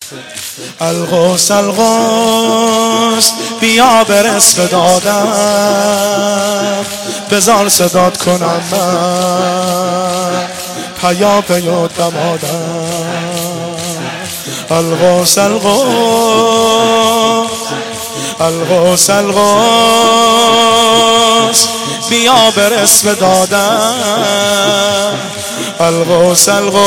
الغوث الغوث بیا برس به دادم، بذار صدات کنم من پیا پیا دمادم. الغوث الغوث الغوث الغوث بیا برس به دادم. الغوث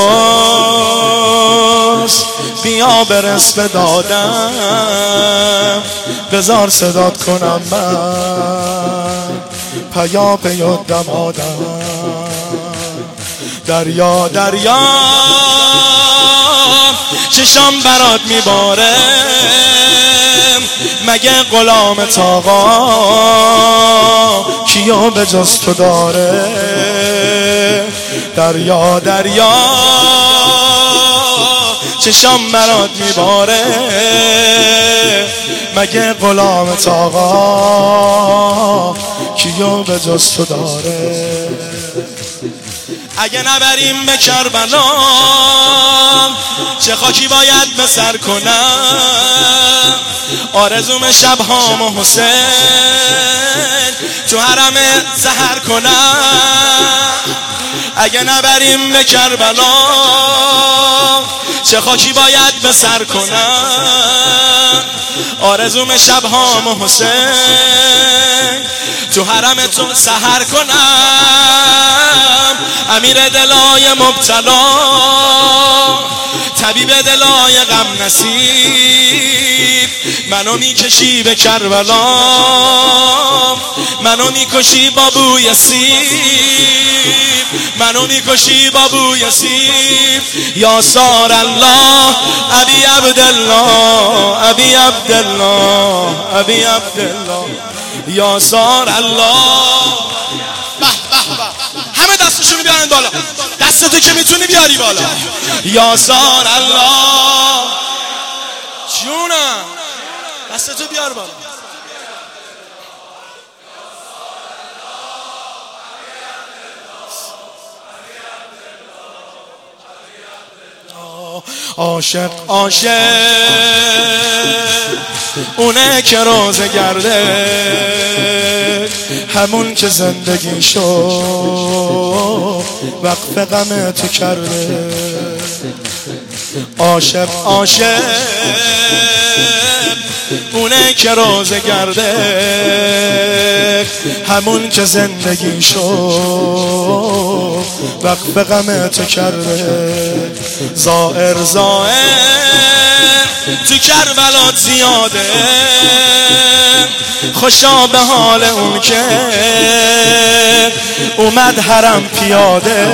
الغوث بیا برس به دادم، بذار صدات کنم من پیا پیا دمادم. دریا دریا چشام برات میباره، مگه غلامت آقا کیو به جز تو داره؟ دریا دریا چشام برات میباره، مگه غلامت آقا کیو به جز تو داره؟ اگه نبریم به کربلا چه خاکی باید به سر کنم؟ آرزوم شبهام حسین تو حرم سحر کنم. اگه نبریم به کربلا چه خاکی باید به سر کنم؟ آرزوم شبهام حسین تو حرم تو سحر کنم. امیر دلای مبتلا، طبیب دلای غم نصیب، منو میکشی به کربلا، منو میکشی با بوی سیب، منو میکشی با بوی سیب. یا سار الله ابی عبدالله ابی عبدالله ابی عبدالله یا سار الله. همه دستشونو بیارن بالا، دستتو که میتونی بیاری بالا. یا سار الله جونم، دستتو بیار بالا. عاشق عاشق اونه که روزه گرده، همون که زندگی شو وقف غم تو کرده. عاشق عاشق اونه که روزه گرده، همون که زندگی شو وقف غم تو کرده. زائر زائر تو کربلات زیاده، خوشا به حال اون که اومد حرم پیاده.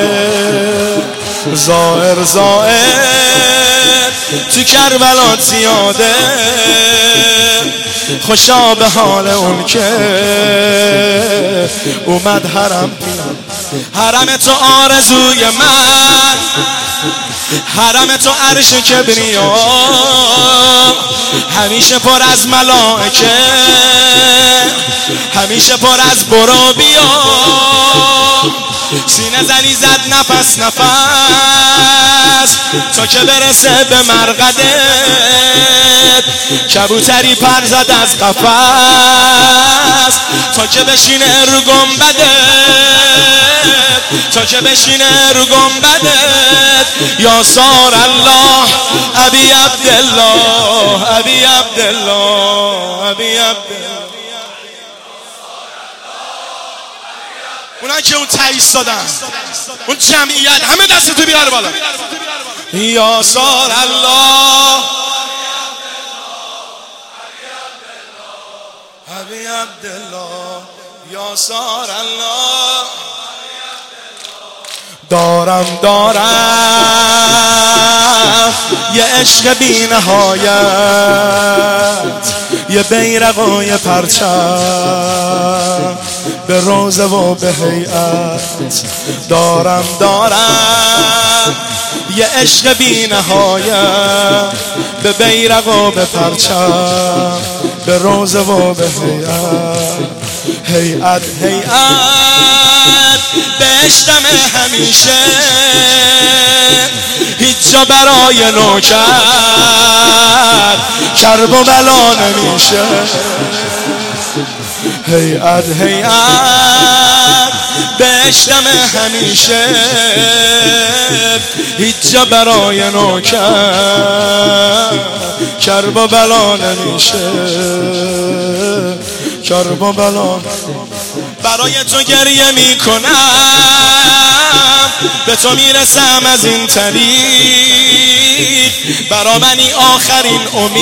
زائر زائر تو کربلات زیاده، خوشا به حال اون که اومد حرم پیاده. حرم تو آرزوی من، حرم تو عرش کبریا، همیشه پر از ملائکه، همیشه پر از برو بیا. سینه زنی زد نفس نفس تا که برسه به مرقدت، کبوتری پر زد از قفس تا که بشینه رو گنبدت، تا که بشینه رو گنبدت. یا سار الله ابی عبدالله ابی عبدالله ابی عبدالله. اونایی که اون تایید دادن، اون جمعیت، همه دستتو بیار بالا. یا سار الله ابی عبدالله یا سار الله. دارم یه عشق بی نهایت، یه بیرق و یه پرچم به روزه و به هیئت. دارم یه عشق بی نهایت، به بیرق و به پرچم به روزه و به هیئت. هیئت هیئت بهشتم همیشه، هیچ جا برای نوکر کرب و بلا نمیشه. هیئت هیئت بهشتم همیشه، هیچ جا برای نوکر کرب و بلا نمیشه. کرب و بلا برای تو گریه میکنم، به تو میرسم از این طریق. برا منی آخرین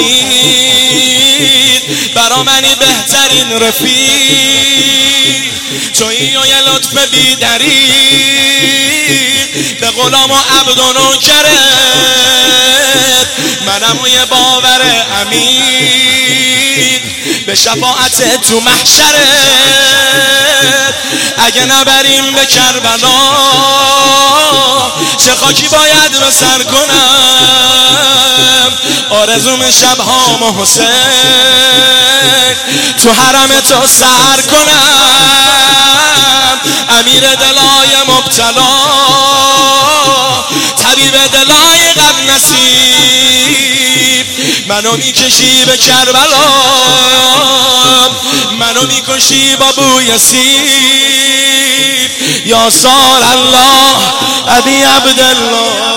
امید، برا منی بهترین رفیق. تویی و یه لطف بی دریغ، به غلام و عبد و نوکرت منم و یه باور عمیق. به شفاعت تو محشرت اگه نبریم به کربلا، چه خاکی باید به سر کنم. آرزوم شبهام و حسین تو حرم تو سر کنم. امیر دلای مبتلا، طبیب دلای غم نصیب، منو میکشی به کربلا، منو میکشی با بوی سیب. یا سار الله ابی عبدالله.